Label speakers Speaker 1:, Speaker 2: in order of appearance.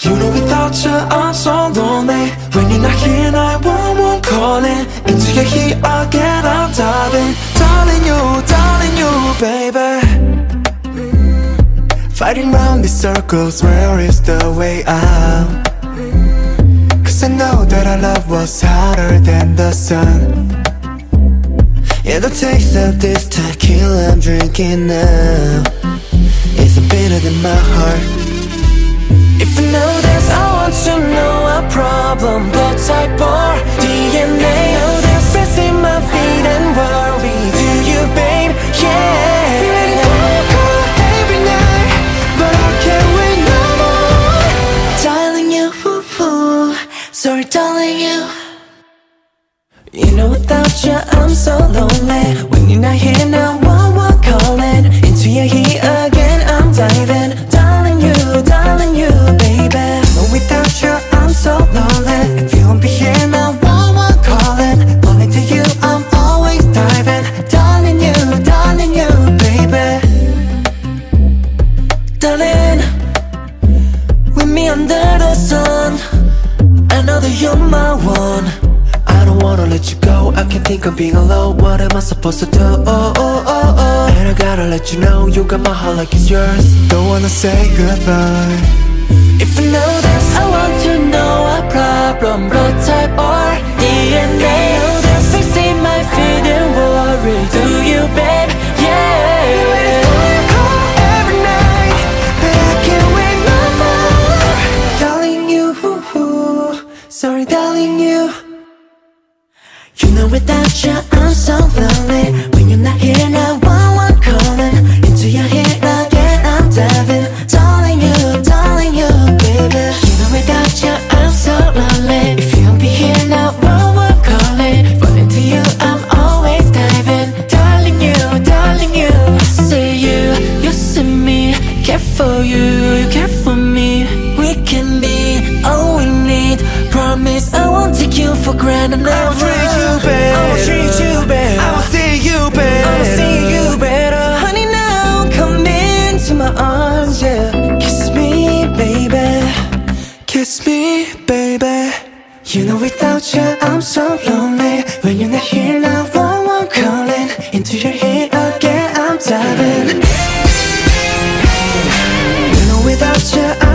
Speaker 1: You know without you I'm so lonely. When you're not here 911 calling. Into your heat again I'm diving. Darling you, baby. Fighting round these circles, where is the way out? Cause I know that our love was hotter than the sun. Yeah, the taste of this tequila I'm drinking now is bitter than my heart. If you know this, I want to know our problem. Blood type or DNA. Oh, there's stress in my feet and worry. Do you, babe? Yeah. Be ready for a call every night, but I can't wait no more. Darling you, sorry darling you. You know without you I'm so lonely. When you're not here now, one calling. Into your heat again I'm diving. Darling you, baby. But without you I'm so lonely. If you won't be here now, one calling. Only to you I'm always diving. Darling you, baby. Darling, with me under the sun, I know that you're my one. I don't wanna let you go, I can't think of being alone. What am I supposed to do? And I gotta let you know, you got my heart like it's yours. Don't wanna say goodbye. If you know this, I want to know our problem. Blood type or DNA. Oh, there's things in my feet and worry. Do you, babe? Yeah. You're ready for a call every night, but I can't wait no more. Darling you, sorry darling you. You know without you I'm so lonely. When you're not here now, one calling. Into your head again I'm diving. Darling you, baby. You know without you I'm so lonely. If you won't be here now, one calling. Fall into you I'm always diving. Darling you, I see you see me. Care for you care for me. We can be all we need. Promise I won't take you for granted. I will treat you better. I will treat you better. I will see you better. I will see you better. Honey, now come into my arms, yeah. Kiss me, baby. Kiss me, baby. You know without you I'm so lonely. When you're not here now, one calling. Into your head again I'm diving. You know without you